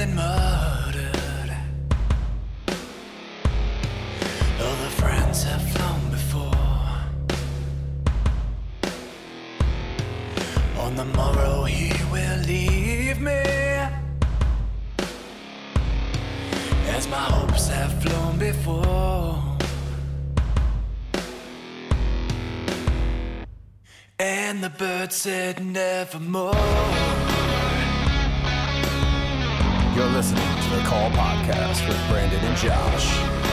than murdered. All the friends have flown before. On the morrow he will leave me, as my hopes have flown before. And the bird said nevermore. You're listening to The Call Podcast with Brandon and Josh.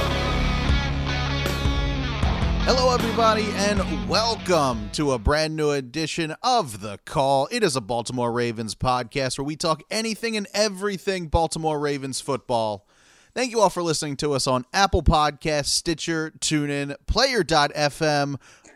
Hello, everybody, and welcome to a brand new edition of The Call. It is a Baltimore Ravens podcast where we talk anything and everything Baltimore Ravens football. Thank you all for listening to us on Apple Podcasts, Stitcher, TuneIn, Player.fm,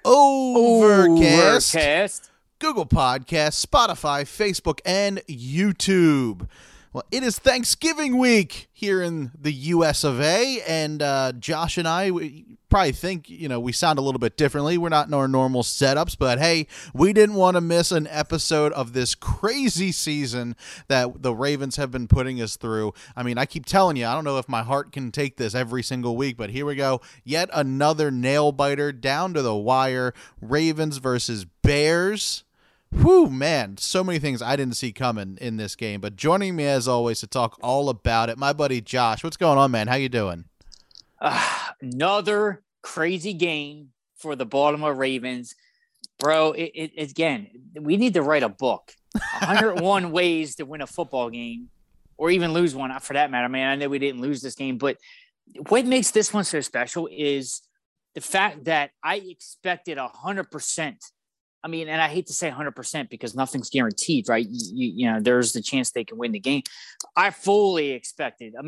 Overcast, Google Podcasts, Spotify, Facebook, and YouTube. Well, it is Thanksgiving week here in the US of A, and Josh and I, we probably think, we sound a little bit differently. We're not in our normal setups, but hey, we didn't want to miss an episode of this crazy season that the Ravens have been putting us through. I mean, I keep telling you, I don't know if my heart can take this every single week, but here we go. Yet another nail-biter down to the wire. Ravens versus Bears. Whew, man, so many things I didn't see coming in this game. But joining me, as always, to talk all about it, my buddy Josh. What's going on, man? How you doing? Another crazy game for the Baltimore Ravens. Bro, again, we need to write a book. 101 ways to win a football game or even lose one, for that matter. Man, I know we didn't lose this game, but what makes this one so special is the fact that I expected 100%. I mean, and I hate to say 100% because nothing's guaranteed, right? You know, there's the chance they can win the game. I fully expected them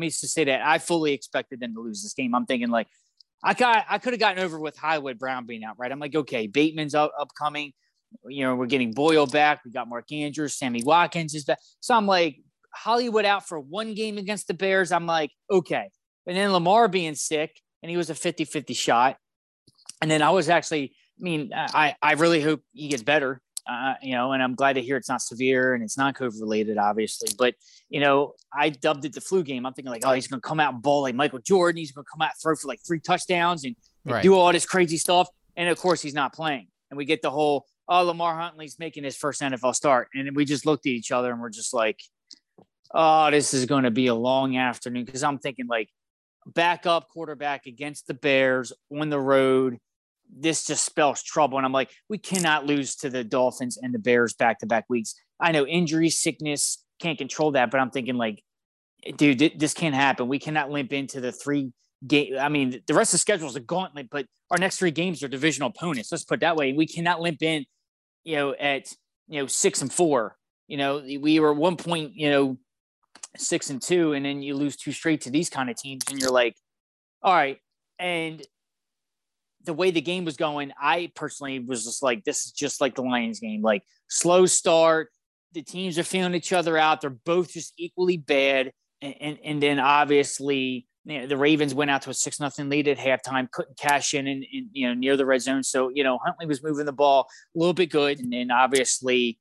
to lose this game. I'm thinking like, I could have gotten over with Hollywood Brown being out, right? I'm like, okay, Bateman's upcoming. We're getting Boyle back. We got Mark Andrews, Sammy Watkins is back. So I'm like, Hollywood out for one game against the Bears. I'm like, okay. And then Lamar being sick, and he was a 50-50 shot. And then I was actually – I really hope he gets better, and I'm glad to hear it's not severe and it's not COVID related, obviously. But, I dubbed it the flu game. I'm thinking like, oh, he's going to come out and ball like Michael Jordan. He's going to come out and throw for like 3 touchdowns and do all this crazy stuff. And, of course, he's not playing. And we get the whole, Lamar Huntley's making his first NFL start. And we just looked at each other and we're just like, oh, this is going to be a long afternoon. Because I'm thinking like backup quarterback against the Bears on the road. This just spells trouble. And I'm like, we cannot lose to the Dolphins and the Bears back-to-back weeks. I know injury, sickness, can't control that, but I'm thinking like, dude, this can't happen. We cannot limp into the 3 game. I mean, the rest of the schedule is a gauntlet, but our next 3 games are divisional opponents. Let's put it that way. We cannot limp in, at 6-4. We were at one point, 6-2, and then you lose 2 straight to these kind of teams, and you're like, all right. And the way the game was going, I personally was just like, this is just like the Lions game, like slow start. The teams are feeling each other out. They're both just equally bad. And then obviously the Ravens went out to a 6-0 lead at halftime, couldn't cash in near the red zone. So, Huntley was moving the ball a little bit good. And then obviously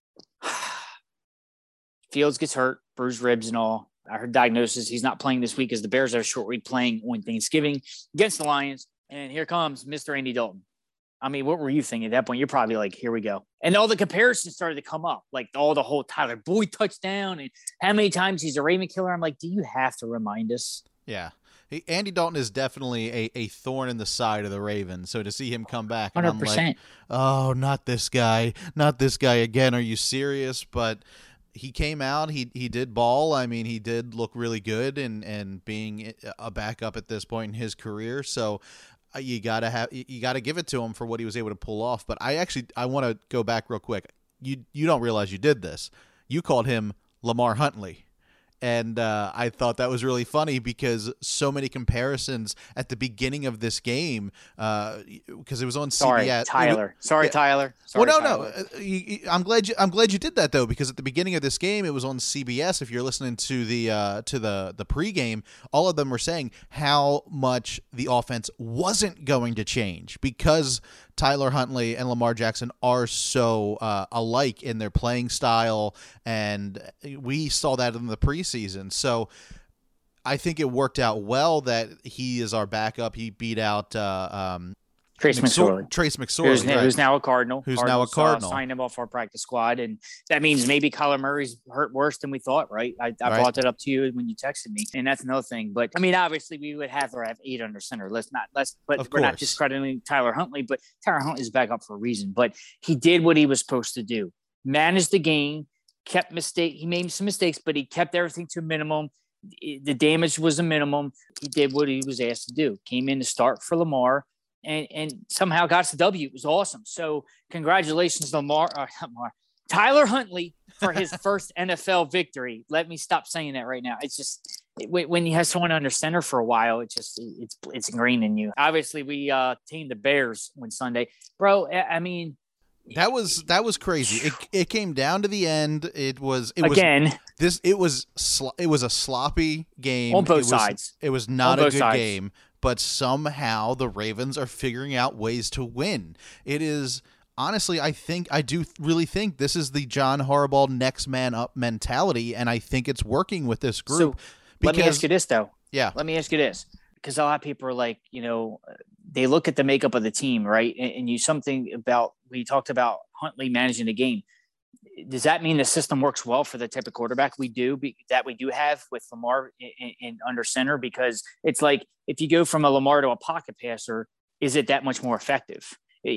Fields gets hurt, bruised ribs and all. I heard diagnosis. He's not playing this week as the Bears are short week playing on Thanksgiving against the Lions. And here comes Mr. Andy Dalton. I mean, what were you thinking at that point? You're probably like, here we go. And all the comparisons started to come up, like the whole Tyler Boyd touchdown and how many times he's a Raven killer. I'm like, do you have to remind us? Yeah. Andy Dalton is definitely a thorn in the side of the Ravens. So to see him come back, and 100%. I'm like, oh, not this guy again. Are you serious? But he came out. He did ball. I mean, he did look really good and being a backup at this point in his career. So you gotta give it to him for what he was able to pull off. But I want to go back real quick. You don't realize you did this. You called him Lamar Huntley. And I thought that was really funny because so many comparisons at the beginning of this game, because it was on CBS. Tyler. Tyler. I'm glad you did that though, because at the beginning of this game, it was on CBS. If you're listening to the pregame, all of them were saying how much the offense wasn't going to change because Tyler Huntley and Lamar Jackson are so alike in their playing style, and we saw that in the preseason. preseason. So I think it worked out well that he is our backup. He beat out Trace McSorley. Trace McSorley, who's now a Cardinal. Who's now a Cardinal. Signed him off our practice squad, and that means maybe Kyler Murray's hurt worse than we thought, right? I brought that up to you when you texted me, and that's another thing. But I mean, obviously, we would have 8 under center. We're not discrediting Tyler Huntley, but Tyler Huntley is back up for a reason. But he did what he was supposed to do: manage the game, he made some mistakes, but he kept everything to a minimum. The damage was a minimum. He did what he was asked to do. Came in to start for Lamar. And somehow got the W. It was awesome. So congratulations, Tyler Huntley for his first NFL victory. Let me stop saying that right now. It's just when you have someone under center for a while, it's ingrained in you. Obviously, we tamed the Bears on Sunday, bro. I mean, that was crazy. It came down to the end. It was a sloppy game on both sides. It was not a good game. But somehow the Ravens are figuring out ways to win. It is honestly, I do really think this is the John Harbaugh next man up mentality, and I think it's working with this group. Let me ask you this, though. Yeah. Let me ask you this, because a lot of people are like, they look at the makeup of the team, right? And we talked about Huntley managing the game. Does that mean the system works well for the type of quarterback we do have with Lamar in under center? Because it's like, if you go from a Lamar to a pocket passer, is it that much more effective?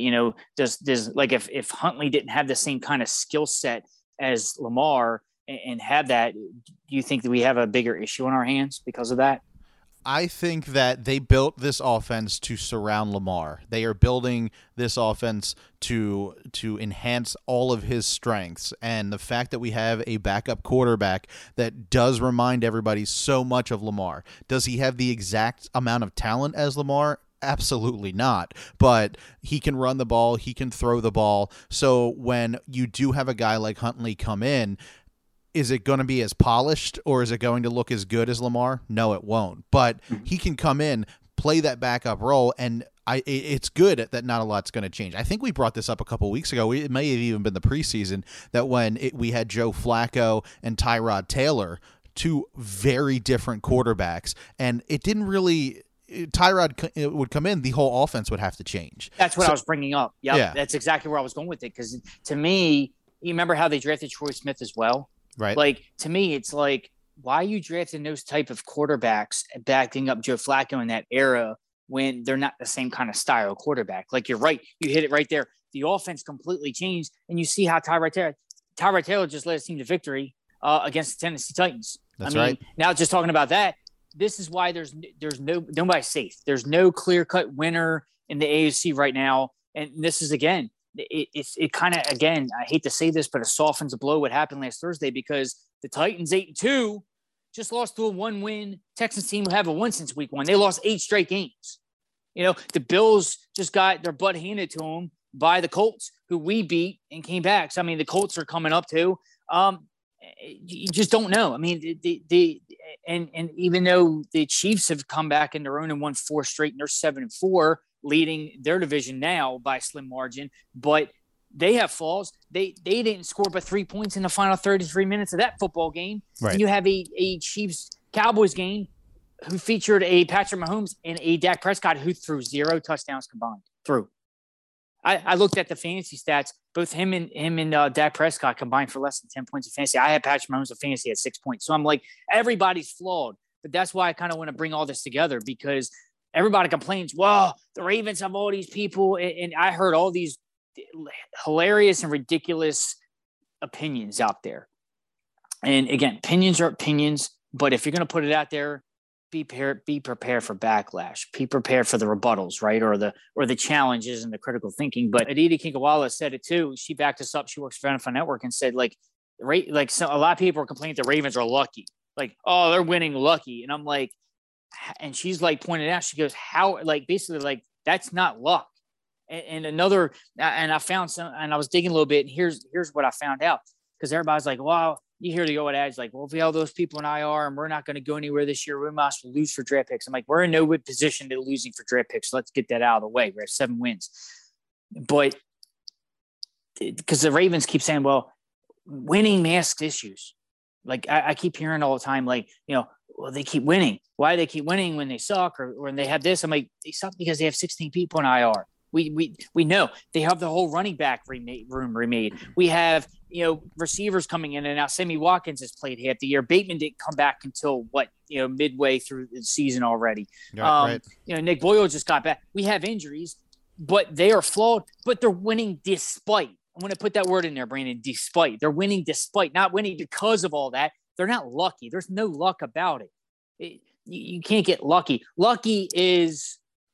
Does like if Huntley didn't have the same kind of skill set as Lamar and have that, do you think that we have a bigger issue on our hands because of that? I think that they built this offense to surround Lamar. They are building this offense to enhance all of his strengths. And the fact that we have a backup quarterback that does remind everybody so much of Lamar. Does he have the exact amount of talent as Lamar? Absolutely not. But he can run the ball. He can throw the ball. So when you do have a guy like Huntley come in, is it going to be as polished or is it going to look as good as Lamar? No, it won't. But he can come in, play that backup role, and it's good that not a lot's going to change. I think we brought this up a couple weeks ago. It may have even been the preseason that when we had Joe Flacco and Tyrod Taylor, two very different quarterbacks, and it didn't really – Tyrod would come in, the whole offense would have to change. That's what I was bringing up. Yep, yeah, that's exactly where I was going with it, because to me, you remember how they drafted Troy Smith as well? Right. Like, to me, it's like, why are you drafting those type of quarterbacks backing up Joe Flacco in that era when they're not the same kind of style quarterback? Like, you're right. You hit it right there. The offense completely changed, and you see how Tyrod Taylor just led his team to victory against the Tennessee Titans. That's right. Now, just talking about that, this is why there's nobody safe. There's no clear-cut winner in the AFC right now, and this is, again, it kind of, again, I hate to say this, but it softens a blow what happened last Thursday, because the Titans 8-2 just lost to a 1-win Texans team who haven't won since week 1. They lost 8 straight games. The Bills just got their butt handed to them by the Colts, who we beat and came back. So, I mean, the Colts are coming up too. You just don't know. I mean, and even though the Chiefs have come back in their own and won 4 straight, and they're 7-4, leading their division now by a slim margin, but they have flaws. They didn't score but 3 points in the final 33 minutes of that football game. Right. And you have a Chiefs-Cowboys game who featured a Patrick Mahomes and a Dak Prescott who threw 0 touchdowns combined. I looked at the fantasy stats. Both him and Dak Prescott combined for less than 10 points of fantasy. I had Patrick Mahomes in fantasy at 6 points. So I'm like, everybody's flawed. But that's why I kind of want to bring all this together, because everybody complains, well, the Ravens have all these people. And I heard all these hilarious and ridiculous opinions out there. And again, opinions are opinions. But if you're going to put it out there, be prepared for backlash. Be prepared for the rebuttals, right? Or the challenges and the critical thinking. But Aditi Kinkawala said it too. She backed us up. She works for NFL Network and said, so a lot of people are complaining the Ravens are lucky. Like, oh, they're winning lucky. And I'm like, and she's like pointed out, she goes, how, like, basically like, that's not luck. And I found some, and I was digging a little bit, and here's what I found out. Because everybody's like, well, you hear the old adage, like, well, if we have those people in IR and we're not going to go anywhere this year, we must lose for draft picks. I'm like, we're in no position to losing for draft picks. So let's get that out of the way. We have 7 wins. But because the Ravens keep saying, well, winning masks issues. Like I keep hearing all the time, like, well, they keep winning. Why do they keep winning when they suck or when they have this? I'm like, they suck because they have 16 people in IR. We know they have the whole running back room remade. We have, receivers coming in and out. Sammy Watkins has played half the year. Bateman didn't come back until midway through the season already. Right. Nick Boyle just got back. We have injuries, but they are flawed, but they're winning despite. I'm going to put that word in there, Brandon, despite. They're winning despite, not winning because of all that. They're not lucky. There's no luck about it. You can't get lucky. Lucky is,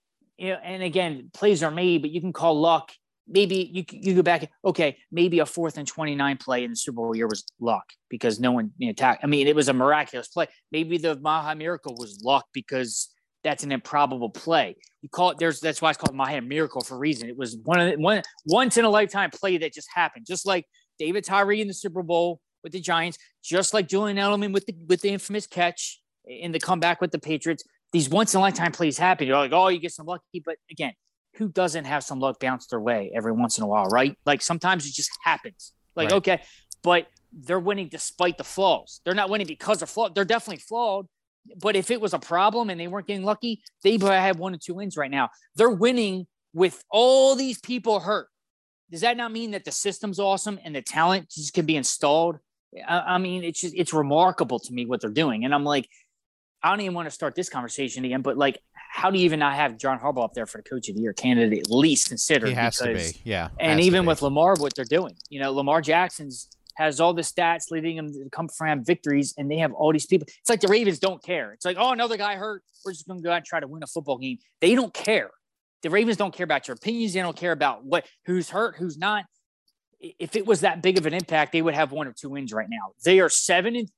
and again, plays are made, but you can call luck. Maybe you go back. Okay, maybe a 4th and 29 play in the Super Bowl year was luck because no one attacked. I mean, it was a miraculous play. Maybe the Maha Miracle was luck because that's an improbable play. You call it that's why it's called Maha Miracle for a reason. It was one once in a lifetime play that just happened. Just like David Tyree in the Super Bowl with the Giants, just like Julian Edelman with the infamous catch in the comeback with the Patriots. These once in a lifetime plays happen. You're like, oh, you get some lucky, but again, who doesn't have some luck bounce their way every once in a while, right? Like sometimes it just happens. Like, right. Okay, but they're winning despite the flaws. They're not winning because they're flawed. They're definitely flawed. But if it was a problem and they weren't getting lucky, they probably have 1 or 2 wins right now. They're winning with all these people hurt. Does that not mean that the system's awesome and the talent just can be installed? I mean, it's remarkable to me what they're doing. And I'm like, I don't even want to start this conversation again, but like, how do you even not have John Harbaugh up there for the Coach of the Year candidate, at least considered? He has to be, yeah. And even with Lamar, what they're doing, Lamar Jackson's has all the stats leading them to come from victories, and they have all these people. It's like the Ravens don't care. It's like, oh, another guy hurt. We're just going to go out and try to win a football game. They don't care. The Ravens don't care about your opinions. They don't care about who's hurt, who's not. If it was that big of an impact, they would have 1 or 2 wins right now. They are 7-3.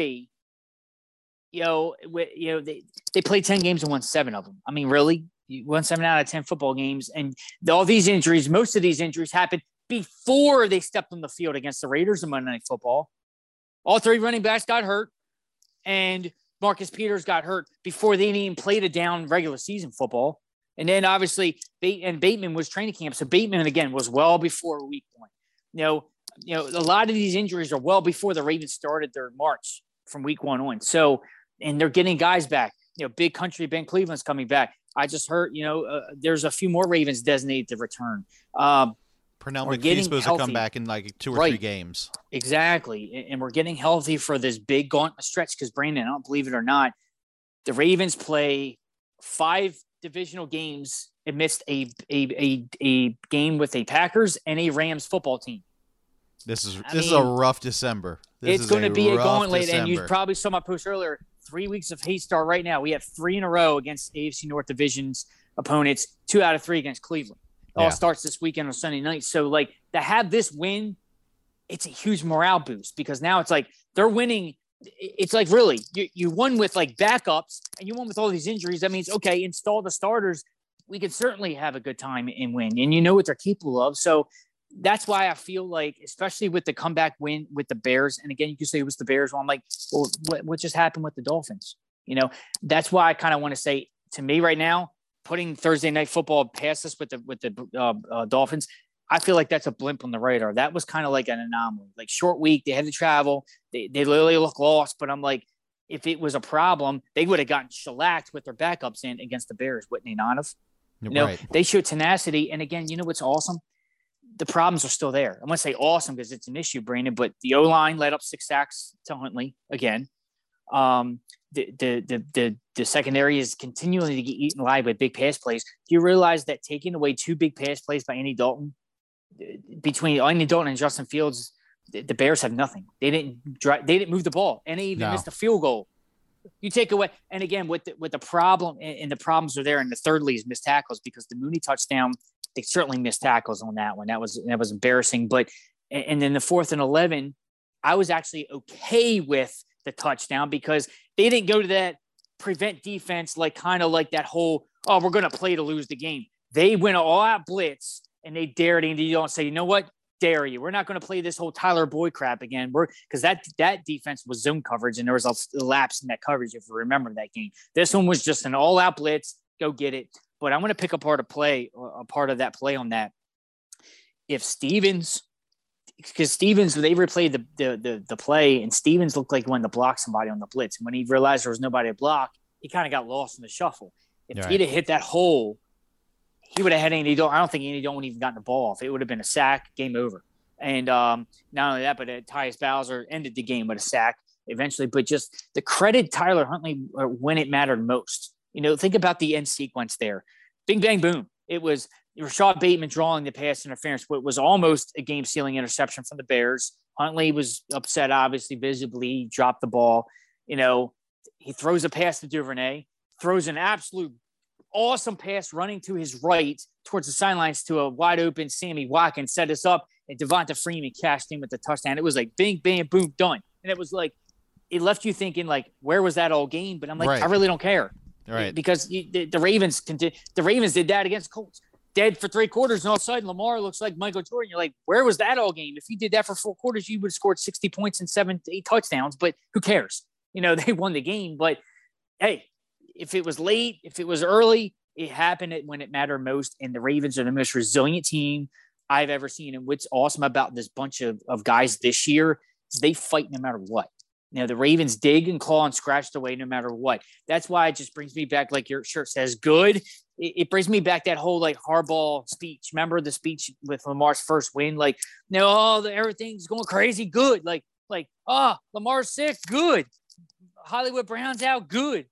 They played 10 games and won 7 of them. I mean, really? You won 7 out of 10 football games, and all these injuries, most of these injuries happened before they stepped on the field against the Raiders in Monday Night Football. All 3 running backs got hurt, and Marcus Peters got hurt before they even played a down regular season football. And then obviously Bateman was training camp. So Bateman, again, was well before week 1. A lot of these injuries are well before the Ravens started their march from week 1 on. So, and they're getting guys back. Big country Ben Cleveland's coming back. I just heard, there's a few more Ravens designated to return. Pernell McPhee's supposed to come back in like 2 or 3 games. Exactly. And we're getting healthy for this big gauntlet stretch because, Brandon, I don't believe it or not, the Ravens play 5 divisional games amidst a game with a Packers and a Rams football team. This is a rough December. It's going to be a gauntlet, and you probably saw my post earlier. 3 weeks of hate start right now. We have 3 in a row against AFC North Division's opponents, 2 out of 3 against Cleveland. It all starts this weekend on Sunday night. So, like, to have this win, it's a huge morale boost because now it's like they're winning. It's like, really, you won with, like, backups and you won with all these injuries. That means, okay, install the starters. We could certainly have a good time and win. And you know what they're capable of. So that's why I feel like, especially with the comeback win with the Bears, and again, you could say it was the Bears. Well, I'm like, well, what just happened with the Dolphins? That's why I kind of want to say, to me right now, putting Thursday Night Football past us with the Dolphins, I feel like that's a blimp on the radar. That was kind of like an anomaly, like short week. They had to travel. They literally look lost. But I'm like, if it was a problem, they would have gotten shellacked with their backups in against the Bears, wouldn't they not have? Right. They showed tenacity. And again, you know what's awesome? The problems are still there. I'm going to say awesome because it's an issue, Brandon, but the O-line let up 6 sacks to Huntley again. The secondary is continually to get eaten alive with big pass plays. Do you realize that taking away 2 big pass plays by Andy Dalton, between Andy Dalton and Justin Fields, the Bears have nothing. They didn't move the ball, and they even missed a field goal. You take away, and again, with the problem, and the problems are there, and the thirdly is missed tackles because the Mooney touchdown, they certainly missed tackles on that one. That was embarrassing. But and then the 4th and 11, I was actually okay with the touchdown because they didn't go to that prevent defense like kind of like that whole, oh, we're going to play to lose the game. They went all out blitz and they dared Andy Dalton say, you know what? Dare you. We're not going to play this whole Tyler Boyd crap again. Because that defense was zone coverage and there was a lapse in that coverage if you remember that game. This one was just an all out blitz. Go get it. But I'm going to pick apart a part of that play on that. If Stevens because Stevens, they replayed the play, and Stevens looked like he wanted to block somebody on the blitz. And when he realized there was nobody to block, he kind of got lost in the shuffle. If he'd have hit that hole, he would have had Andy Dalton. I don't think Andy Dalton even gotten the ball off. It would have been a sack, game over. And not only that, but Tyus Bowser ended the game with a sack eventually. But just the credit Tyler Huntley when it mattered most. Think about the end sequence there. Bing, bang, boom. It was Rashad Bateman drawing the pass interference, but it was almost a game-sealing interception from the Bears. Huntley was upset, obviously, visibly. He dropped the ball. He throws a pass to Duvernay, throws an absolute awesome pass running to his right towards the sidelines to a wide-open Sammy Watkins, set us up, and Devonta Freeman cashed in with the touchdown. It was like bing, bang, boom, done. And it was like it left you thinking, like, where was that all game? But I'm like, I really don't care. Right. Because the Ravens did that against Colts. Dead for 3 quarters, and all of a sudden Lamar looks like Michael Jordan. You're like, where was that all game? If you did that for 4 quarters, you would have scored 60 points and 7 to 8 touchdowns. But who cares? They won the game. But hey, if it was late, if it was early, it happened when it mattered most. And the Ravens are the most resilient team I've ever seen. And what's awesome about this bunch of guys this year is they fight no matter what. The Ravens dig and claw and scratch away no matter what. That's why it just brings me back, like your shirt says, good. It brings me back that whole like Harbaugh speech. Remember the speech with Lamar's first win? Like, everything's going crazy. Good. Lamar's sick. Good. Hollywood Brown's out. Good.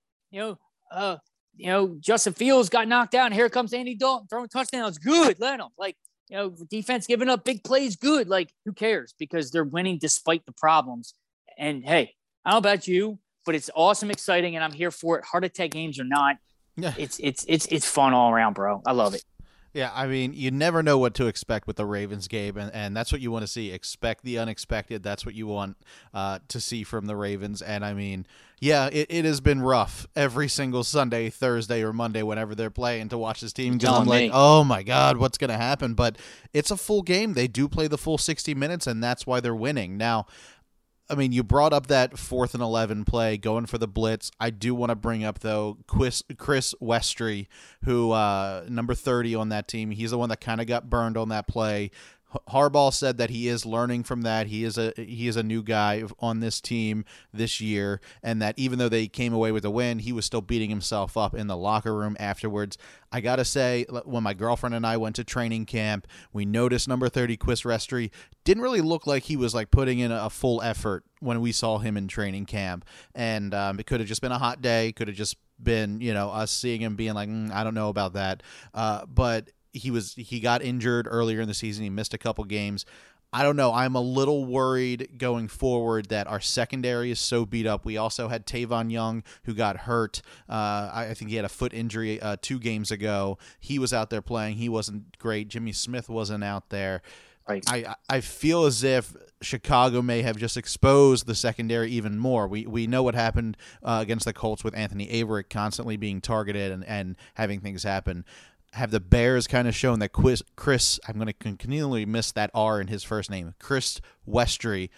Justin Fields got knocked out, and here comes Andy Dalton throwing touchdowns. Good. Let him. Defense giving up big plays. Good. Like, who cares? Because they're winning despite the problems. And hey, I don't know about you, but it's awesome, exciting, and I'm here for it. Heart attack games or not, it's fun all around, bro. I love it. Yeah, I mean, you never know what to expect with the Ravens game, and that's what you want to see. Expect the unexpected. That's what you want to see from the Ravens. And I mean, yeah, it has been rough every single Sunday, Thursday, or Monday whenever they're playing to watch this team. Because I'm like, oh my God, what's going to happen? But it's a full game. They do play the full 60 minutes, and that's why they're winning. Now, I mean, you brought up that 4th and 11 play going for the blitz. I do want to bring up, though, Chris Westry, who number 30 on that team. He's the one that kind of got burned on that play. Harbaugh said that he is learning from that. He is a new guy on this team this year, and that even though they came away with a win, he was still beating himself up in the locker room afterwards. I got to say, when my girlfriend and I went to training camp, we noticed number 30, Chris Westry, didn't really look like he was like putting in a full effort when we saw him in training camp. And it could have just been a hot day, could have just been, us seeing him being like, I don't know about that. But he got injured earlier in the season. He missed a couple games. I don't know. I'm a little worried going forward that our secondary is so beat up. We also had Tavon Young, who got hurt. I think he had a foot injury 2 games ago. He was out there playing. He wasn't great. Jimmy Smith wasn't out there. Right. I feel as if Chicago may have just exposed the secondary even more. We know what happened against the Colts with Anthony Averett constantly being targeted and having things happen. Have the Bears kind of shown that Chris, I'm going to continually miss that R in his first name, Chris Westry,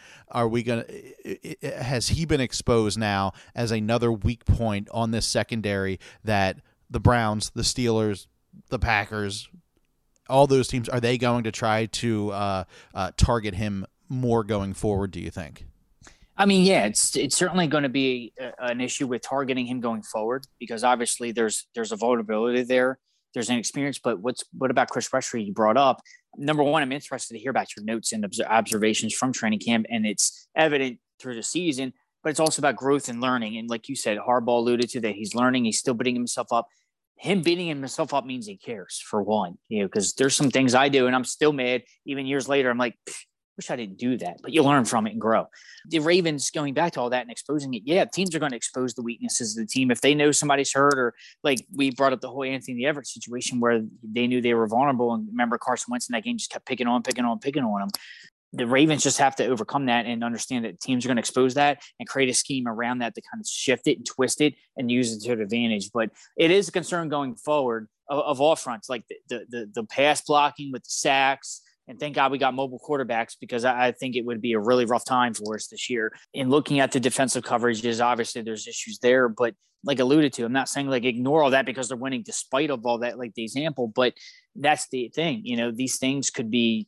has he been exposed now as another weak point on this secondary that the Browns, the Steelers, the Packers, all those teams, are they going to try to target him more going forward, do you think? I mean, yeah, it's certainly going to be an issue with targeting him going forward because obviously there's a vulnerability there. There's an experience, but what about Chris Westry you brought up? Number one, I'm interested to hear about your notes and observations from training camp, and it's evident through the season, but it's also about growth and learning. And like you said, Harbaugh alluded to that he's learning, he's still beating himself up. Him beating himself up means he cares, for one, because there's some things I do and I'm still mad. Even years later, I'm like, wish I didn't do that, but you learn from it and grow. The Ravens going back to all that and exposing it. Yeah, teams are going to expose the weaknesses of the team. If they know somebody's hurt or like we brought up the whole Anthony Everett situation where they knew they were vulnerable. And remember Carson Wentz in that game just kept picking on them. The Ravens just have to overcome that and understand that teams are going to expose that and create a scheme around that to kind of shift it and twist it and use it to their advantage. But it is a concern going forward of all fronts, like the pass blocking with the sacks. And thank God we got mobile quarterbacks because I think it would be a really rough time for us this year. In looking at the defensive coverages, obviously there's issues there, but like alluded to, I'm not saying like ignore all that because they're winning despite of all that, like the example, but that's the thing. These things could be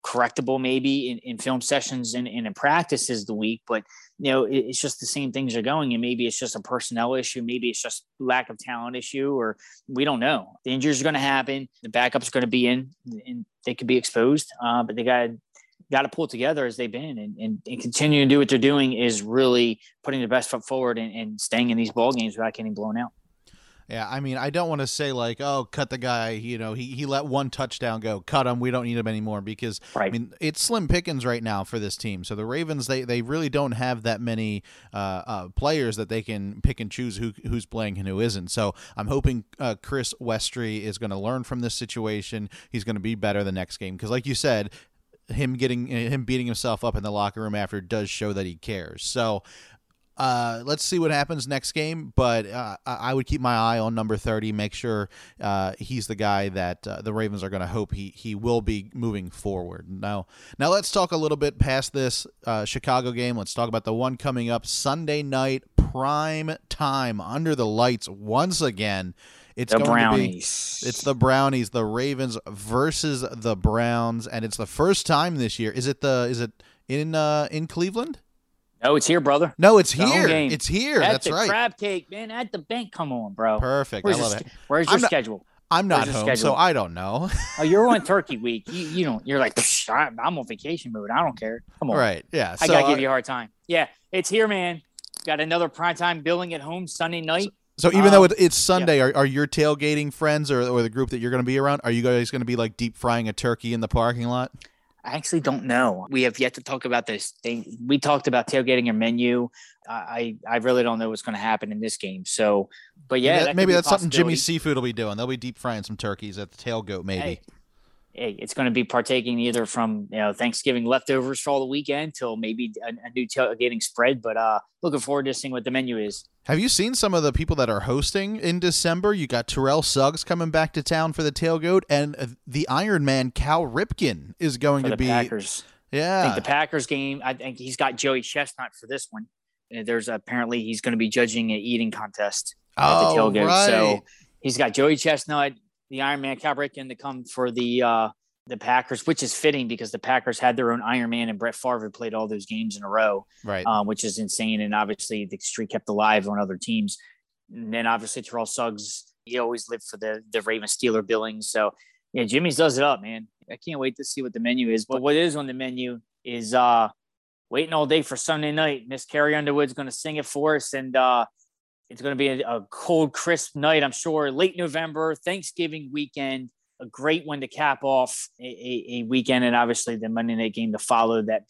correctable maybe in film sessions and in practices the week, but it's just the same things are going, and maybe it's just a personnel issue, maybe it's just lack of talent issue, or we don't know. The injuries are going to happen, the backups are going to be in, and they could be exposed, but they got to pull together as they've been, and continuing to do what they're doing is really putting their best foot forward and staying in these ball games without getting blown out. Yeah, I mean, I don't want to say like, oh, cut the guy. He let one touchdown go. Cut him. We don't need him anymore because, right. I mean, it's slim pickings right now for this team. So the Ravens, they really don't have that many players that they can pick and choose who's playing and who isn't. So I'm hoping Chris Westry is going to learn from this situation. He's going to be better the next game because, like you said, him beating himself up in the locker room after does show that he cares. So let's see what happens next game, but I would keep my eye on number 30, make sure he's the guy that the Ravens are going to hope he will be moving forward. Now let's talk a little bit past this Chicago game. Let's talk about the one coming up Sunday night, prime time, under the lights once again. It's the Brownies. It's the Brownies, the Ravens versus the Browns, and it's the first time this year. Is it in Cleveland? No, it's here, brother. No, it's here. It's here. That's right. At the crab cake, man. At the bank. Come on, bro. Perfect. I love it. Where's your schedule? I'm not home, so I don't know. Oh, you're on Turkey week. You don't. You're like, I'm on vacation mode. I don't care. Come on. Right. Yeah. I gotta give you a hard time. Yeah, it's here, man. Got another primetime billing at home Sunday night. So even though it's Sunday, yeah. are your tailgating friends or the group that you're going to be around, are you guys going to be like deep frying a turkey in the parking lot? I actually don't know. We have yet to talk about this thing. We talked about tailgating your menu. I really don't know what's going to happen in this game. So, but yeah, maybe that's something Jimmy Seafood will be doing. They'll be deep frying some turkeys at the Tailgoat, maybe. Hey, it's going to be partaking either from Thanksgiving leftovers for all the weekend till maybe a new tailgating spread. But looking forward to seeing what the menu is. Have you seen some of the people that are hosting in December? You got Terrell Suggs coming back to town for the Tailgoat, and the Iron Man Cal Ripken is going to be Packers. Yeah, I think the Packers game. I think he's got Joey Chestnut for this one. There's apparently he's going to be judging an eating contest at the Tailgoat. Right. So he's got Joey Chestnut, the Iron Man Cal Ripken to come for the Packers, which is fitting because the Packers had their own Iron Man and Brett Favre played all those games in a row, right? Which is insane. And obviously the streak kept alive on other teams. And then obviously Terrell Suggs, he always lived for the Ravens Steeler Billings. So yeah, Jimmy's does it up, man. I can't wait to see what the menu is. But what is on the menu is waiting all day for Sunday night. Miss Carrie Underwood's going to sing it for us. And it's going to be a cold, crisp night, I'm sure. Late November, Thanksgiving weekend. A great one to cap off a weekend, and obviously the Monday night game to follow that.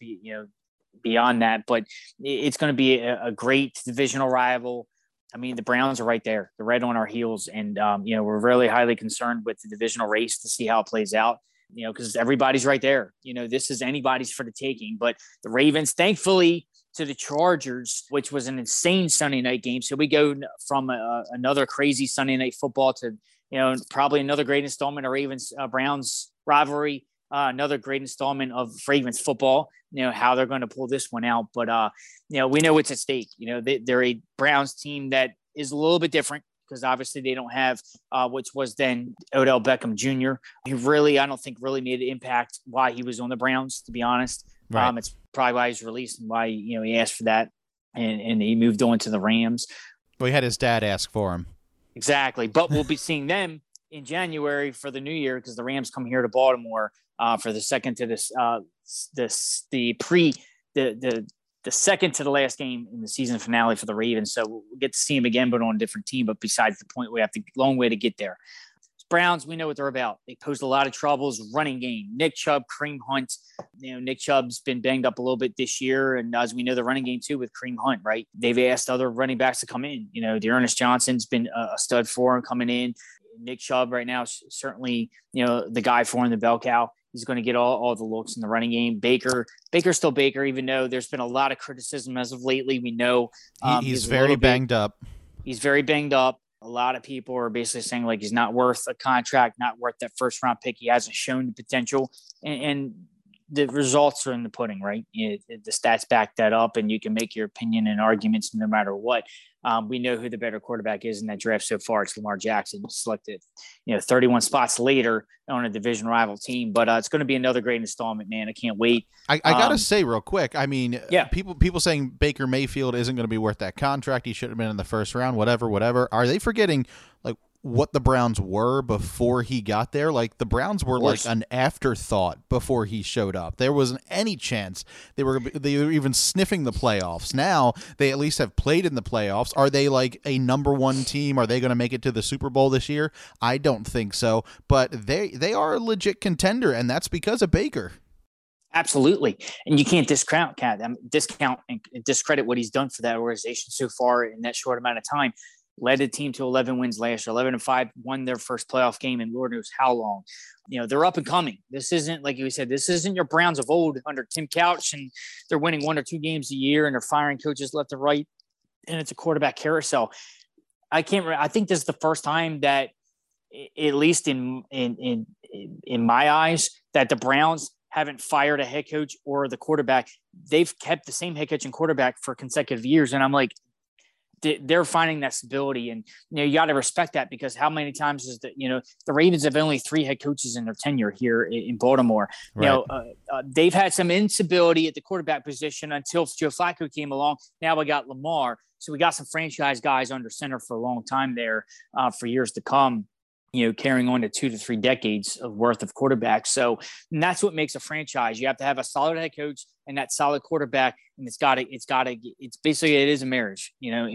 Beyond that, but it's going to be a great divisional rival. I mean, the Browns are right there; they're right on our heels, and we're really highly concerned with the divisional race to see how it plays out. Because everybody's right there. This is anybody's for the taking. But the Ravens, thankfully, to the Chargers, which was an insane Sunday night game. So we go from another crazy Sunday night football to probably another great installment of Ravens Browns rivalry, another great installment of Ravens football, how they're going to pull this one out. But, we know what's at stake. They're a Browns team that is a little bit different because obviously they don't have, which was then Odell Beckham Jr., who I don't think really made an impact why he was on the Browns, to be honest. Right. It's probably why he's released and why, he asked for that and he moved on to the Rams. Well, he had his dad ask for him. Exactly. But we'll be seeing them in January for the new year because the Rams come here to Baltimore for the second to the second to the last game in the season finale for the Ravens. So we'll get to see them again, but on a different team. But besides the point, we have a long way to get there. Browns, we know what they're about. They posed a lot of troubles running game. Nick Chubb, Kareem Hunt. Nick Chubb's been banged up a little bit this year. And as we know, the running game too with Kareem Hunt, right? They've asked other running backs to come in. D'Ernest Johnson's been a stud for him coming in. Nick Chubb right now is certainly, the guy for him, the bell cow. He's going to get all the looks in the running game. Baker's still Baker, even though there's been a lot of criticism as of lately. We know he's very banged up. He's very banged up. A lot of people are basically saying like he's not worth a contract, not worth that first round pick. He hasn't shown the potential, and the results are in the pudding, right? The stats back that up, and you can make your opinion and arguments no matter what. We know who the better quarterback is in that draft so far. It's Lamar Jackson, selected, 31 spots later on a division rival team. But it's going to be another great installment, man. I can't wait. I got to say real quick, I mean, yeah. people saying Baker Mayfield isn't going to be worth that contract. He should have been in the first round, whatever. Are they forgetting, like, what the Browns were before he got there? Like, the Browns were like an afterthought before he showed up. There wasn't any chance they were even sniffing the playoffs. Now they at least have played in the playoffs. Are they like a number one team? Are they going to make it to the Super Bowl this year? I don't think so, but they are a legit contender, and that's because of Baker. Absolutely. And you can't discount and discredit what he's done for that organization so far in that short amount of time. Led a team to 11 wins last year, 11-5, won their first playoff game in Lord knows how long. They're up and coming. This isn't, like you said, this isn't your Browns of old under Tim Couch, and they're winning 1 or 2 games a year and they're firing coaches left and right, and it's a quarterback carousel. I think this is the first time that, at least in my eyes, that the Browns haven't fired a head coach or the quarterback. They've kept the same head coach and quarterback for consecutive years, and I'm like, they're finding that stability, and you got to respect that, because how many times is that the Ravens have only 3 head coaches in their tenure here in Baltimore. Right. They've had some instability at the quarterback position until Joe Flacco came along. Now we got Lamar, so we got some franchise guys under center for a long time there, for years to come. Carrying on to 2 to 3 decades of worth of quarterbacks. So that's what makes a franchise. You have to have a solid head coach and that solid quarterback. And it's basically, it is a marriage,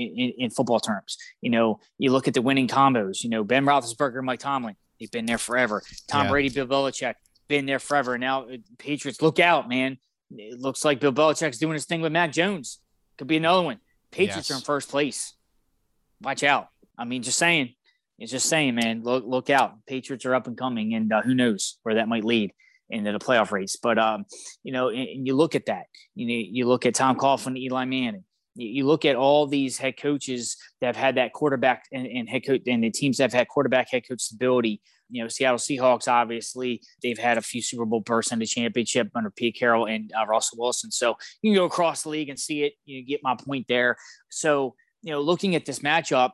in football terms. You look at the winning combos, Ben Roethlisberger, Mike Tomlin, they've been there forever. Tom Brady, Bill Belichick, been there forever. Now Patriots, look out, man. It looks like Bill Belichick's doing his thing with Mac Jones. Could be another one. Patriots are in first place. Watch out. I mean, just saying. It's just saying, man, look out. Patriots are up and coming, and who knows where that might lead into the playoff race. But, and you look at that. You look at Tom Coughlin, Eli Manning. You look at all these head coaches that have had that quarterback and head coach, and the teams that have had quarterback head coach stability. Seattle Seahawks, obviously, they've had a few Super Bowl bursts in the championship under Pete Carroll and Russell Wilson. So you can go across the league and see it. You get my point there. So, looking at this matchup,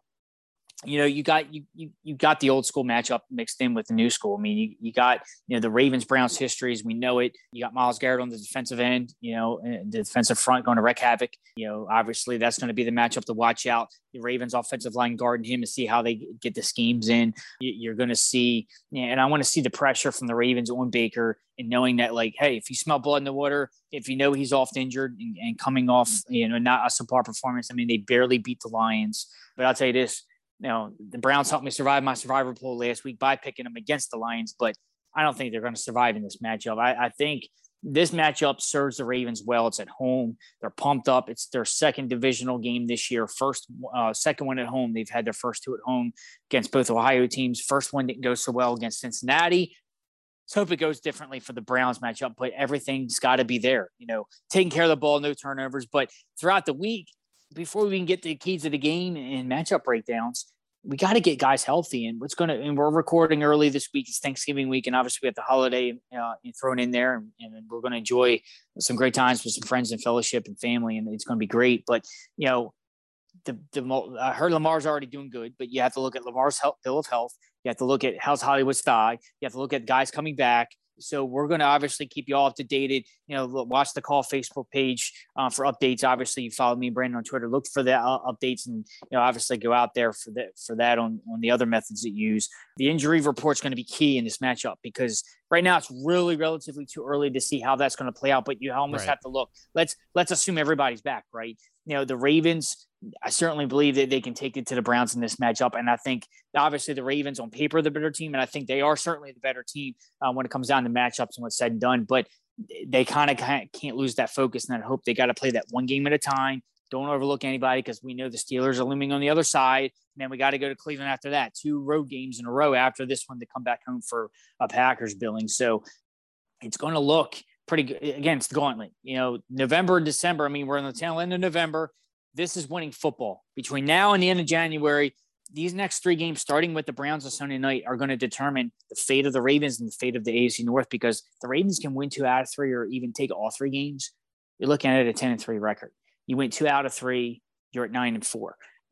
you got the old school matchup mixed in with the new school. I mean, you got, the Ravens Browns history as we know it. You got Myles Garrett on the defensive end, the defensive front going to wreak havoc. Obviously that's going to be the matchup to watch out. The Ravens offensive line guarding him to see how they get the schemes in. You're going to see, and I want to see the pressure from the Ravens on Baker, and knowing that, like, hey, if you smell blood in the water, if he's oft injured and coming off, not a subpar performance. I mean, they barely beat the Lions, but I'll tell you this. The Browns helped me survive my survivor pool last week by picking them against the Lions, but I don't think they're going to survive in this matchup. I think this matchup serves the Ravens well. It's at home. They're pumped up. It's their second divisional game this year. Second one at home. They've had their first 2 at home against both Ohio teams. First one didn't go so well against Cincinnati. Let's hope it goes differently for the Browns matchup, but everything's got to be there. Taking care of the ball, no turnovers. But throughout the week, before we can get the keys of the game and matchup breakdowns, we got to get guys healthy. And we're recording early this week. It's Thanksgiving week, and obviously we have the holiday thrown in there, and we're going to enjoy some great times with some friends and fellowship and family, and it's going to be great. But I heard Lamar's already doing good, but you have to look at Lamar's bill of health. You have to look at how's Hollywood's thigh. You have to look at guys coming back. So we're going to obviously keep you all up to date. Watch the Call Facebook page for updates. Obviously, you follow me and Brandon on Twitter. Look for the updates, and obviously go out there for that on the other methods that you use. The injury report is going to be key in this matchup, because right now it's really relatively too early to see how that's going to play out. But you almost have to look. Let's assume everybody's back, right? The Ravens, I certainly believe that they can take it to the Browns in this matchup. And I think obviously the Ravens on paper are the better team. And I think they are certainly the better team when it comes down to matchups and what's said and done. But they kind of can't lose that focus. And I hope they got to play that one game at a time. Don't overlook anybody, because we know the Steelers are looming on the other side. And then we got to go to Cleveland after that. 2 road games in a row after this one to come back home for a Packers billing. So it's going to look pretty good. Again, it's the gauntlet. November and December. I mean, we're in the tail end of November. This is winning football. Between now and the end of January, these next 3 games, starting with the Browns on Sunday night, are going to determine the fate of the Ravens and the fate of the AFC North, because the Ravens can win 2 out of 3 or even take all 3 games. You're looking at a 10-3 record. You win 2 out of 3, you're at 9-4.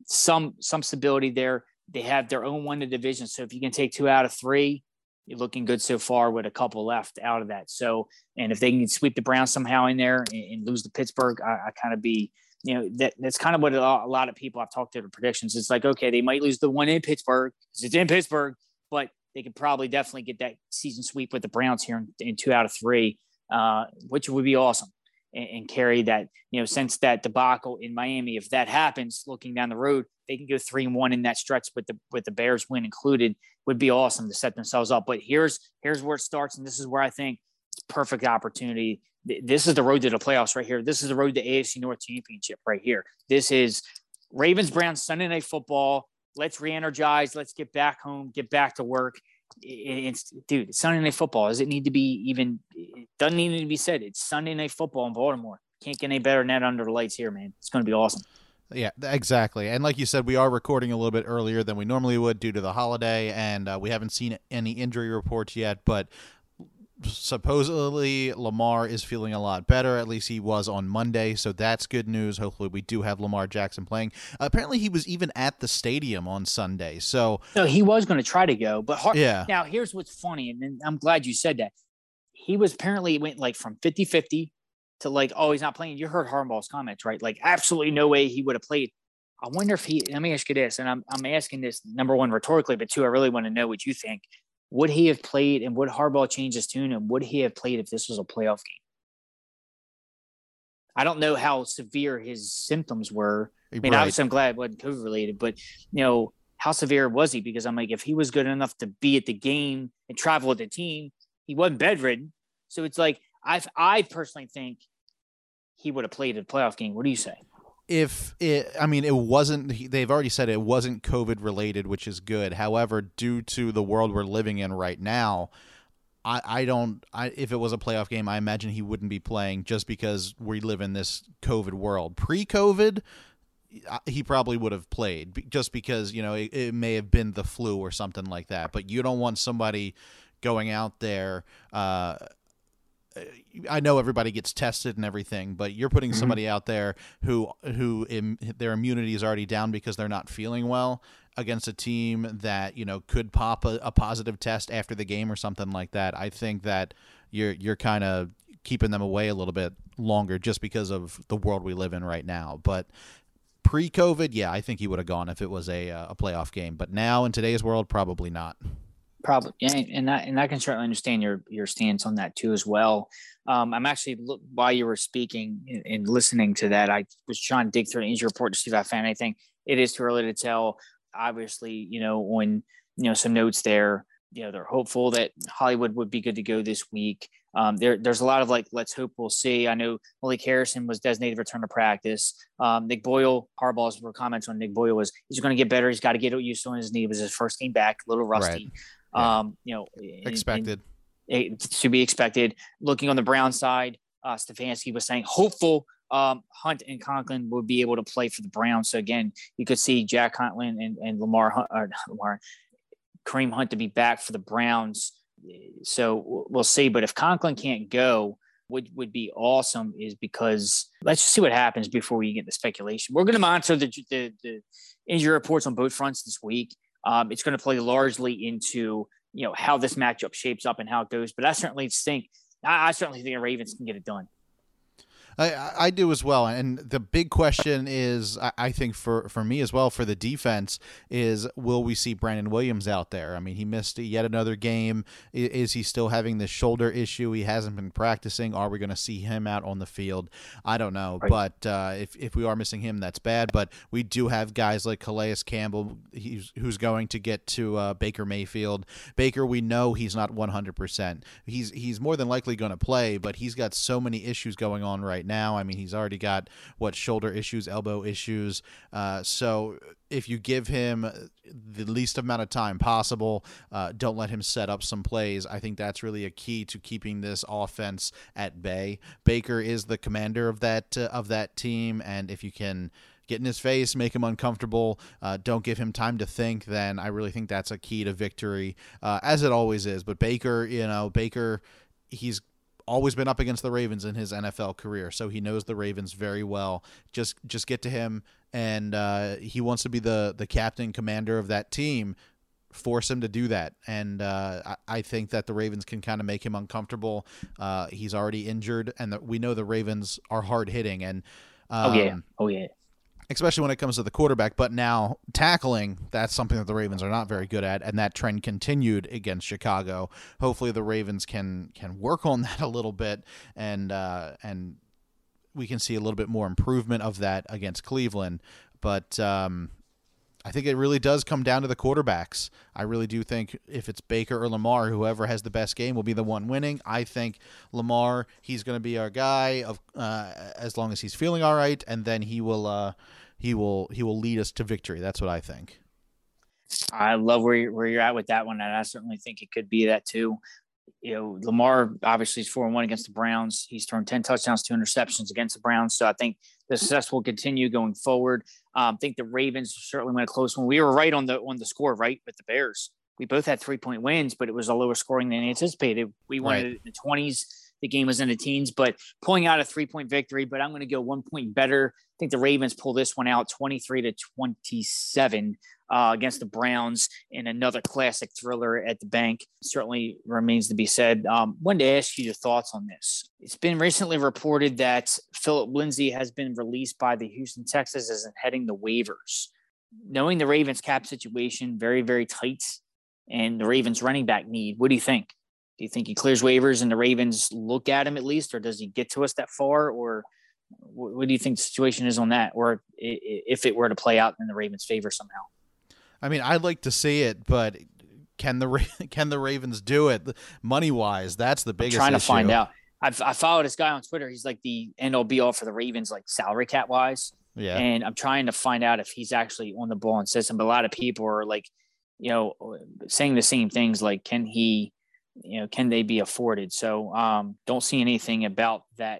some stability there. They have their own one in the division. So if you can take 2 out of 3, you're looking good so far with a couple left out of that. So, and if they can sweep the Browns somehow in there and lose to Pittsburgh, I kind of be, that's kind of what a lot of people I've talked to the predictions. It's like, okay, they might lose the one in Pittsburgh because it's in Pittsburgh, but they could probably definitely get that season sweep with the Browns here in 2 out of 3, which would be awesome. And carry that, since that debacle in Miami, if that happens, looking down the road, they can go 3-1 in that stretch with the Bears win included, would be awesome to set themselves up. But here's where it starts, and this is where I think it's perfect opportunity. This is the road to the playoffs right here. This is the road to the AFC North Championship right here. This is Ravens Browns Sunday Night Football. Let's re-energize. Let's get back home. Get back to work. It's Sunday Night Football. Does it need to be even? It doesn't need to be said. It's Sunday Night Football in Baltimore. Can't get any better than that under the lights here, man. It's going to be awesome. Yeah, exactly. And like you said, we are recording a little bit earlier than we normally would due to the holiday, and we haven't seen any injury reports yet, but supposedly Lamar is feeling a lot better. At least he was on Monday, so that's good news. Hopefully we do have Lamar Jackson playing. Apparently he was even at the stadium on Sunday. So no, he was going to try to go, but yeah. Now here's what's funny, and I'm glad you said that. He was apparently went like from 50-50 to like, oh, he's not playing. You heard Harbaugh's comments, right? Like absolutely no way he would have played. I wonder if let me ask you this, and I'm asking this, number one, rhetorically, but two, I really want to know what you think. Would he have played, and would Harbaugh change his tune, and would he have played if this was a playoff game? I don't know how severe his symptoms were. I mean, obviously I'm glad it wasn't COVID related, but how severe was he? Because I'm like, if he was good enough to be at the game and travel with the team, he wasn't bedridden. So it's like, I personally think he would have played a playoff game. What do you say? It wasn't, they've already said it wasn't COVID related, which is good. However, due to the world we're living in right now, if it was a playoff game, I imagine he wouldn't be playing just because we live in this COVID world. Pre-COVID, he probably would have played just because, it may have been the flu or something like that. But you don't want somebody going out there, I know everybody gets tested and everything, but you're putting somebody out there who their immunity is already down because they're not feeling well against a team that, could pop a positive test after the game or something like that. I think that you're kind of keeping them away a little bit longer just because of the world we live in right now. But pre-COVID, yeah, I think he would have gone if it was a playoff game. But now in today's world, probably not. Probably, and I can certainly understand your stance on that too as well. I'm actually, while you were speaking and listening to that, I was trying to dig through the injury report to see if I found anything. It is too early to tell. Obviously, on some notes there, they're hopeful that Hollywood would be good to go this week. There's a lot of let's hope, we'll see. I know Malik Harrison was designated return to practice. Nick Boyle, Harbaugh's comments on Nick Boyle was he's going to get better. He's got to get used to on his knee. It was his first game back, a little rusty. Right. Expected. To be expected. Looking on the Brown side, Stefanski was saying hopeful Hunt and Conklin would be able to play for the Browns. So again, you could see Jack Conklin and Kareem Hunt to be back for the Browns. So we'll see. But if Conklin can't go, would be awesome is because let's just see what happens before we get the speculation. We're going to monitor the injury reports on both fronts this week. It's going to play largely into, how this matchup shapes up and how it goes. But I certainly think the Ravens can get it done. I do as well. And the big question is, I think for me as well, for the defense is, will we see Brandon Williams out there? I mean, he missed yet another game. Is he still having this shoulder issue? He hasn't been practicing. Are we going to see him out on the field? I don't know. Right. But if we are missing him, that's bad. But we do have guys like Calais Campbell, who's going to get to Baker Mayfield. Baker, we know he's not 100%. He's more than likely going to play, but he's got so many issues going on right now. I mean, he's already got shoulder issues, elbow issues. So if you give him the least amount of time possible, don't let him set up some plays. I think that's really a key to keeping this offense at bay. Baker is the commander of that team, and if you can get in his face, make him uncomfortable, don't give him time to think, then I really think that's a key to victory, as it always is. But Baker, he's always been up against the Ravens in his NFL career, so he knows the Ravens very well. Just get to him, and he wants to be the captain commander of that team. Force him to do that, and I think that the Ravens can kind of make him uncomfortable. He's already injured, and we know the Ravens are hard hitting, and oh yeah. Especially when it comes to the quarterback. But now tackling, that's something that the Ravens are not very good at, and that trend continued against Chicago. Hopefully the Ravens can work on that a little bit, and we can see a little bit more improvement of that against Cleveland. But I think it really does come down to the quarterbacks. I really do think if it's Baker or Lamar, whoever has the best game will be the one winning. I think Lamar, he's going to be our guy as long as he's feeling all right, and then he will lead us to victory. That's what I think. I love where you're at with that one, and I certainly think it could be that too. Lamar obviously is 4-1 against the Browns. He's turned 10 touchdowns, 2 interceptions against the Browns. So I think the success will continue going forward. I think the Ravens certainly went a close one. We were right on the score, right, with the Bears. We both had 3-point wins, but it was a lower scoring than anticipated. We wanted it in the 20s. The game was in the teens, but pulling out a 3-point victory. But I'm going to go 1 point better. I think the Ravens pull this one out 23-27 against the Browns in another classic thriller at the bank. Certainly remains to be said. Wanted to ask you your thoughts on this. It's been recently reported that Philip Lindsay has been released by the Houston Texans as heading the waivers. Knowing the Ravens cap situation, very, very tight, and the Ravens running back need, what do you think? Do you think he clears waivers and the Ravens look at him at least, or does he get to us that far? Or what do you think the situation is on that? Or if it were to play out in the Ravens' favor somehow? I mean, I'd like to see it, but can the Ravens do it money wise? That's the biggest issue. I'm trying to find out. I follow this guy on Twitter. He's like the end all be all for the Ravens, like salary cap wise. Yeah. And I'm trying to find out if he's actually on the ball and system. But a lot of people are like, saying the same things like, can they be afforded? So don't see anything about that.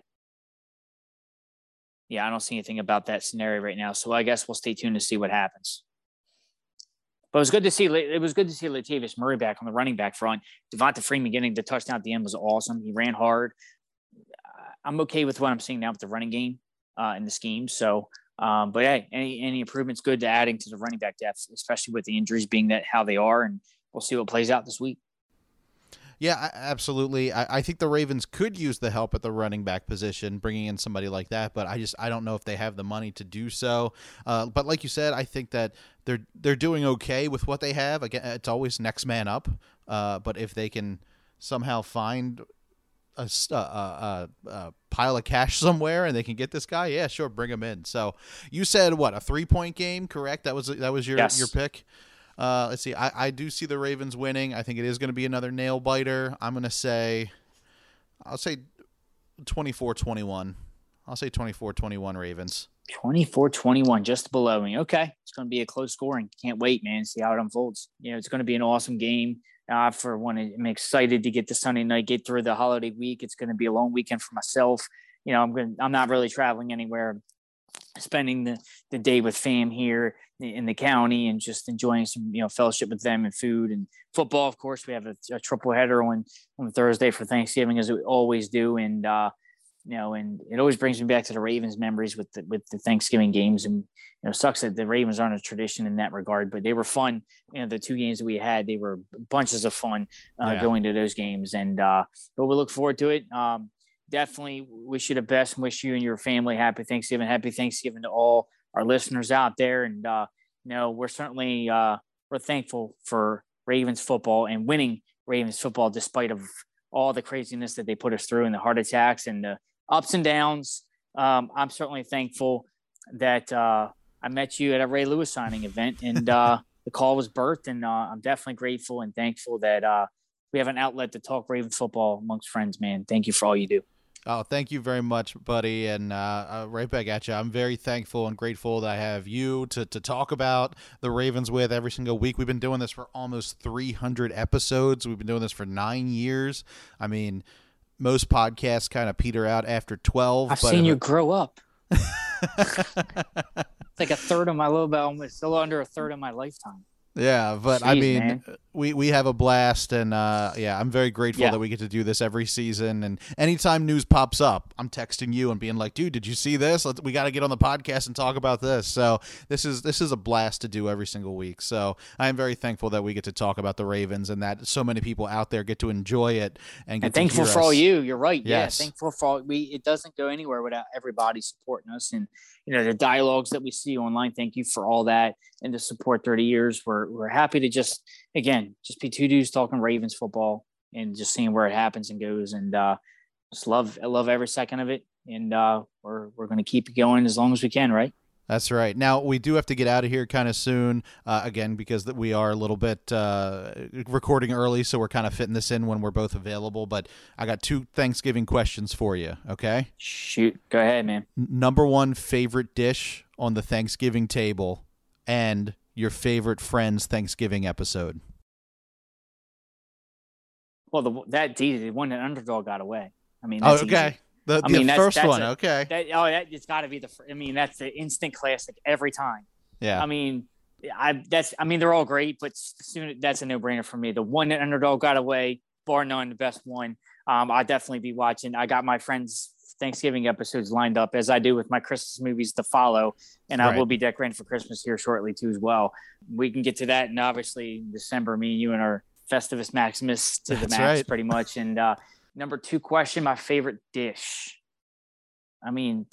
Yeah, I don't see anything about that scenario right now. So I guess we'll stay tuned to see what happens. But it was good to see Latavius Murray back on the running back front. Devonta Freeman getting the touchdown at the end was awesome. He ran hard. I'm okay with what I'm seeing now with the running game in the scheme. So, but hey, any improvement's good to adding to the running back depth, especially with the injuries being that how they are, and we'll see what plays out this week. Yeah, absolutely. I think the Ravens could use the help at the running back position, bringing in somebody like that, but I don't know if they have the money to do so. But like you said, I think that they're doing okay with what they have. Again, it's always next man up. But if they can somehow find a pile of cash somewhere and they can get this guy, yeah, sure, bring him in. So you said what, a 3-point game, correct? That was your Yes. your pick. Let's see. I do see the Ravens winning. I think it is going to be another nail biter. I'll say 24-21. I'll say 24-21 Ravens. 24-21, just below me. Okay. It's going to be a close scoring. Can't wait, man. See how it unfolds. It's going to be an awesome game. For one, I'm excited to get to Sunday night, get through the holiday week. It's going to be a long weekend for myself. I'm not really traveling anywhere, spending the day with fam here in the county and just enjoying some, fellowship with them and food and football. Of course, we have a triple header on Thursday for Thanksgiving, as we always do. And, and it always brings me back to the Ravens memories with the Thanksgiving games. And, it sucks that the Ravens aren't a tradition in that regard, but they were fun. The 2 games that we had, they were bunches of fun going to those games. And, but we look forward to it. Definitely wish you the best and wish you and your family happy Thanksgiving. Happy Thanksgiving to all our listeners out there. And, we're certainly, we're thankful for Ravens football and winning Ravens football, despite of all the craziness that they put us through and the heart attacks and the ups and downs. I'm certainly thankful that, I met you at a Ray Lewis signing event and, the call was birthed, and, I'm definitely grateful and thankful that, we have an outlet to talk Ravens football amongst friends, man. Thank you for all you do. Oh, thank you very much, buddy, and right back at you. I'm very thankful and grateful that I have you to talk about the Ravens with every single week. We've been doing this for almost 300 episodes. We've been doing this for 9 years. I mean, most podcasts kind of peter out after 12. I've seen you grow up. It's like a little under a third of my lifetime. Yeah, but Jeez, I mean, man. we have a blast, and I'm very grateful that we get to do this every season. And anytime news pops up, I'm texting you and being like, dude, did you see this? We got to get on the podcast and talk about this. So this is a blast to do every single week. So I am very thankful that we get to talk about the Ravens and that so many people out there get to enjoy it and get thankful to hear for us. all you. You're right. Yes. Yeah, thankful for all it doesn't go anywhere without everybody supporting us, and the dialogues that we see online. Thank you for all that and the support 30 years. We're happy to just be two dudes talking Ravens football and just seeing where it happens and goes, and I love every second of it, and we're going to keep it going as long as we can, right? That's right. Now, we do have to get out of here kind of soon, again, because we are a little bit recording early, so we're kind of fitting this in when we're both available. But I got 2 Thanksgiving questions for you, okay? Shoot. Go ahead, man. Number 1 favorite dish on the Thanksgiving table and your favorite Friends Thanksgiving episode. Well, the one that Underdog got away. I mean, Oh, that's okay. easy. The first one, okay. It's got to be that's the instant classic every time. Yeah. I mean, they're all great, but soon that's a no-brainer for me. The one that Underdog got away, bar none, the best one. I'll definitely be watching. I got my friends' Thanksgiving episodes lined up, as I do with my Christmas movies to follow, and I will be decorating for Christmas here shortly too as well. We can get to that, and obviously in December, me and you and our Festivus Maximus to the max, pretty much. And number 2 question, my favorite dish. I mean,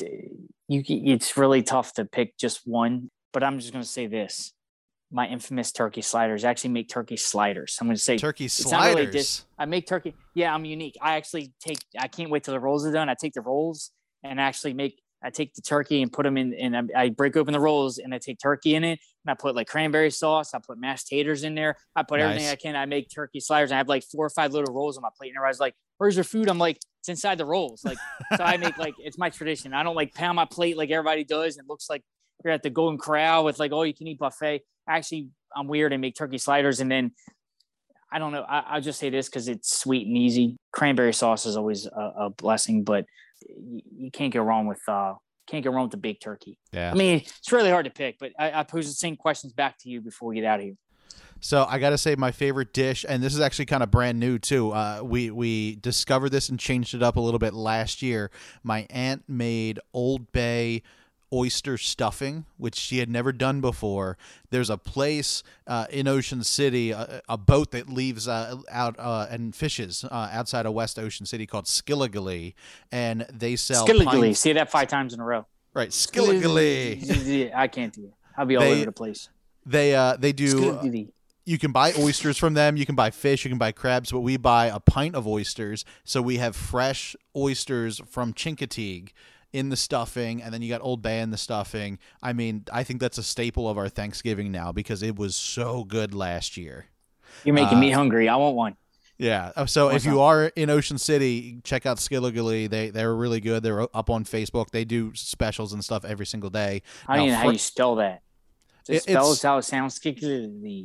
it's really tough to pick just one, but I'm just going to say this. My infamous turkey sliders. I actually make turkey sliders. I'm going to say turkey it's sliders. Not really a dish. I make turkey. Yeah, I'm unique. I can't wait till the rolls are done. I take the rolls and I take the turkey and put them in, and I break open the rolls and I take turkey in it, and I put like cranberry sauce. I put mashed taters in there. I put everything I can. I make turkey sliders. I have like 4 or 5 little rolls on my plate, and everybody's like, "Where's your food?" I'm like, "It's inside the rolls." Like, so I make it's my tradition. I don't pound my plate like everybody does. It looks like you're at the Golden Corral with all you can eat buffet. Actually, I'm weird and make turkey sliders, and then I don't know. I'll just say this because it's sweet and easy. Cranberry sauce is always a blessing, but you can't go wrong with the baked turkey. Yeah. I mean, it's really hard to pick, but I pose the same questions back to you before we get out of here. So I got to say my favorite dish, and this is actually kind of brand new too. We discovered this and changed it up a little bit last year. My aunt made Old Bay oyster stuffing, which she had never done before. There's a place in Ocean City, a boat that leaves out and fishes outside of West Ocean City called Skilligalee, and they sell Skilligalee. Say that 5 times in a row. Right, Skilligalee. I can't do it. I'll be all over the place. They do. You can buy oysters from them. You can buy fish. You can buy crabs. But we buy a pint of oysters, so we have fresh oysters from Chincoteague in the stuffing, and then you got Old Bay in the stuffing. I mean, I think that's a staple of our Thanksgiving now because it was so good last year. You're making me hungry. I want one. Yeah. So if you are in Ocean City, check out Skilligalee. They're really good. They're up on Facebook. They do specials and stuff every single day. I don't even know how you spell that. It spells how it sounds. Skilligalee.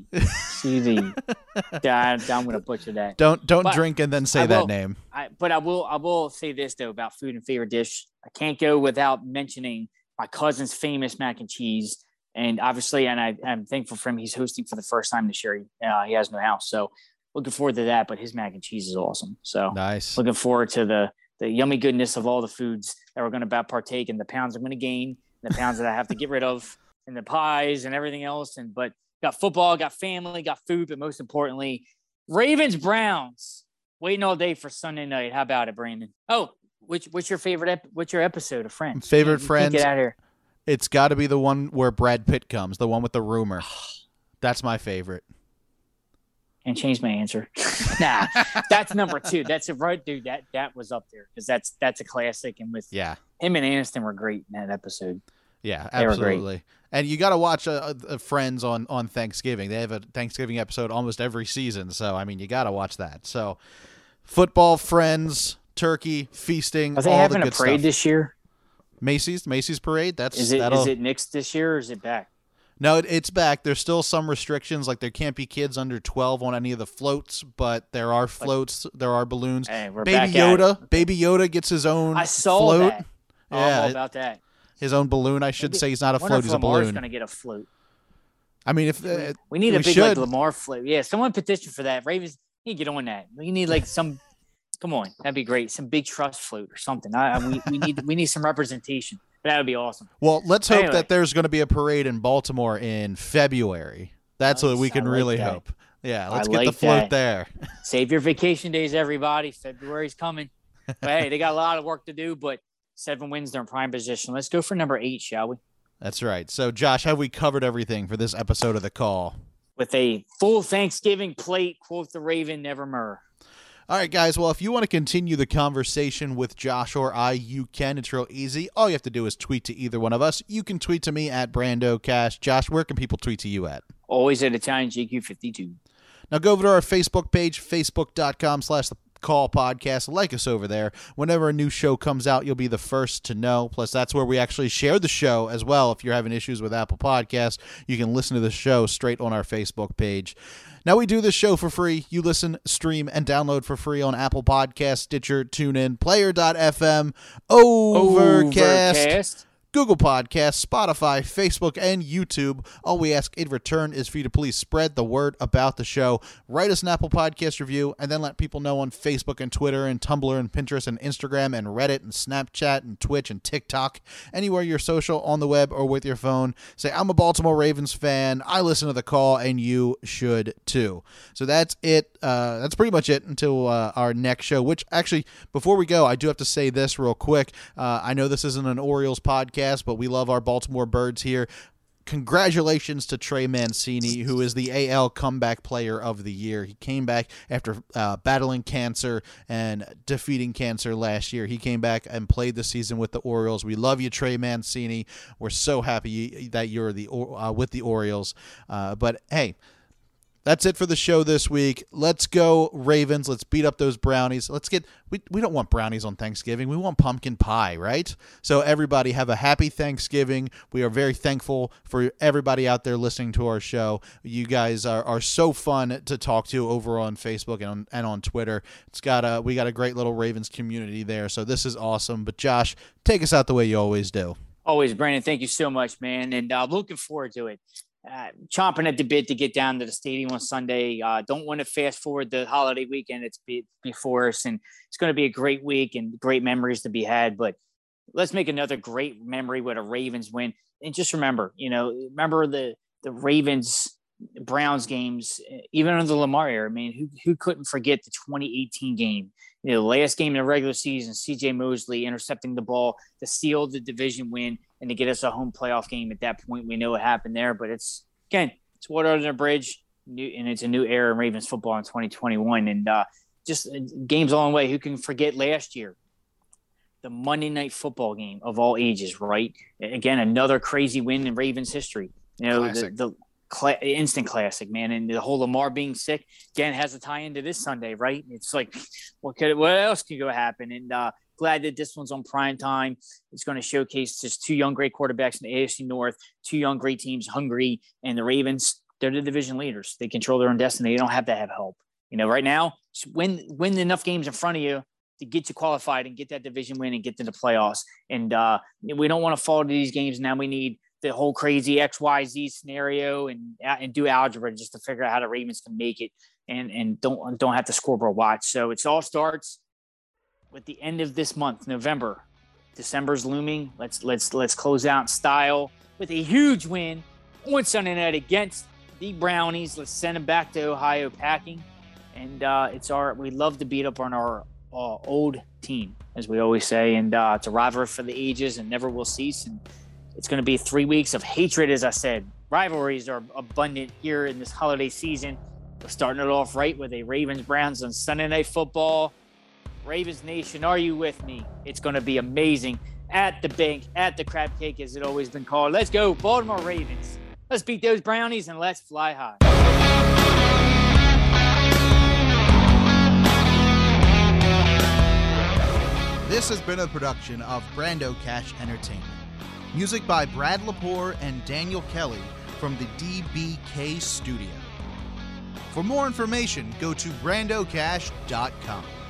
I'm going to butcher that. Don't drink and then say that name. But I will say this though about food and favorite dish. I can't go without mentioning my cousin's famous mac and cheese. And obviously, I'm thankful for him. He's hosting for the first time this year. He has no house, so looking forward to that. But his mac and cheese is awesome. So nice. Looking forward to the yummy goodness of all the foods that we're going to partake in. The pounds I'm going to gain, the pounds that I have to get rid of, and the pies and everything else. But got football, got family, got food, but most importantly, Ravens Browns. Waiting all day for Sunday night. How about it, Brandon? Oh, what's your favorite? What's your episode of Friends? Favorite Friends? Get out of here. It's got to be the one where Brad Pitt comes, the one with the rumor. That's my favorite. And change my answer. Nah, that's number 2. That's right, dude. That was up there because that's a classic. And with him and Aniston were great in that episode. Yeah, absolutely. And you got to watch Friends on Thanksgiving. They have a Thanksgiving episode almost every season. So, I mean, you got to watch that. So, football, Friends, turkey, feasting, Are they all having the a good parade stuff. this year? Macy's parade. Is it next this year or is it back? No, it's back. There's still some restrictions, like there can't be kids under 12 on any of the floats, but there are floats, there are balloons. Hey, we're Baby back Yoda, Baby Yoda gets his own I saw float. that. I'm all about that. His own balloon, I should say. He's not a Wonder float, if he's a Lamar's balloon. going to get a float. I mean, if we need a big should. like Lamar flip. Yeah, someone petition for that. Ravens need to get on that. We need like some. Come on, that'd be great. Some big trust float or something. We need some representation. That would be awesome. Well, let's hope that there's going to be a parade in Baltimore in February. That's what we can really hope. Yeah, let's get the float there. Save your vacation days, everybody. February's coming. But hey, they got a lot of work to do, but 7 wins, they're in prime position. Let's go for number 8, shall we? That's right. So, Josh, have we covered everything for this episode of The Call? With a full Thanksgiving plate, quote the Raven, nevermore. All right, guys. Well, if you want to continue the conversation with Josh or I, you can. It's real easy. All you have to do is tweet to either one of us. You can tweet to me at BrandoCash. Josh, where can people tweet to you at? Always at ItalianJQ52. Now go over to our Facebook page, facebook.com/thecall podcast. Like us over there. Whenever a new show comes out, you'll be the first to know. Plus, that's where we actually share the show as well. If you're having issues with Apple Podcasts, you can listen to the show straight on our Facebook page. Now, we do this show for free. You listen, stream, and download for free on Apple Podcasts, Stitcher, TuneIn, Player.fm, Overcast, Google Podcasts, Spotify, Facebook, and YouTube. All we ask in return is for you to please spread the word about the show. Write us an Apple Podcast review, and then let people know on Facebook and Twitter and Tumblr and Pinterest and Instagram and Reddit and Snapchat and Twitch and TikTok. Anywhere you're social on the web or with your phone. Say, I'm a Baltimore Ravens fan. I listen to The Call, and you should too. So that's it. That's pretty much it until our next show, which actually, before we go, I do have to say this real quick. I know this isn't an Orioles podcast, but we love our Baltimore Birds here. Congratulations to Trey Mancini, who is the AL Comeback Player of the Year. He came back after battling cancer and defeating cancer last year. He came back and played the season with the Orioles. We love you, Trey Mancini. We're so happy that you're with the Orioles. But hey, that's it for the show this week. Let's go Ravens. Let's beat up those brownies. We don't want brownies on Thanksgiving. We want pumpkin pie, right? So everybody have a happy Thanksgiving. We are very thankful for everybody out there listening to our show. You guys are so fun to talk to over on Facebook and on Twitter. We got a great little Ravens community there. So this is awesome. But Josh, take us out the way you always do. Always, Brandon. Thank you so much, man. And I'm looking forward to it. Chomping at the bit to get down to the stadium on Sunday. Don't want to fast forward the holiday weekend. It's before us, and it's going to be a great week and great memories to be had. But let's make another great memory with a Ravens win. And just remember the Ravens Browns games, even under the Lamar era. I mean, who couldn't forget the 2018 game? The last game in the regular season, C.J. Mosley intercepting the ball to seal the division win and to get us a home playoff game. At that point, we know what happened there, but it's water under the bridge, and it's a new era in Ravens football in 2021. And just games along the way. Who can forget last year? The Monday Night Football game of all ages, right? Again, another crazy win in Ravens history. The instant classic, man. And the whole Lamar being sick again has a tie into this Sunday, right? It's like, what else could go happen? And glad that this one's on prime time. It's going to showcase just two young great quarterbacks in the AFC North, two young great teams, hungry, and the Ravens. They're the division leaders. They control their own destiny. They don't have to have help. Right now, win enough games in front of you to get you qualified and get that division win and get to the playoffs. And we don't want to fall to these games now. We need the whole crazy XYZ scenario and do algebra just to figure out how the Ravens can make it and don't have to scoreboard watch. So it all starts with the end of this month, November. December's looming. Let's close out in style with a huge win on Sunday night against the Brownies. Let's send them back to Ohio packing. And we love to beat up on our old team, as we always say. And it's a rivalry for the ages and never will cease. And it's going to be 3 weeks of hatred, as I said. Rivalries are abundant here in this holiday season. We're starting it off right with a Ravens-Browns on Sunday Night Football. Ravens Nation, are you with me? It's going to be amazing at the bank, at the crab cake, as it always been called. Let's go, Baltimore Ravens. Let's beat those Brownies and let's fly high. This has been a production of Brando Cash Entertainment. Music by Brad Lepore and Daniel Kelly from the DBK Studio. For more information, go to brandocash.com.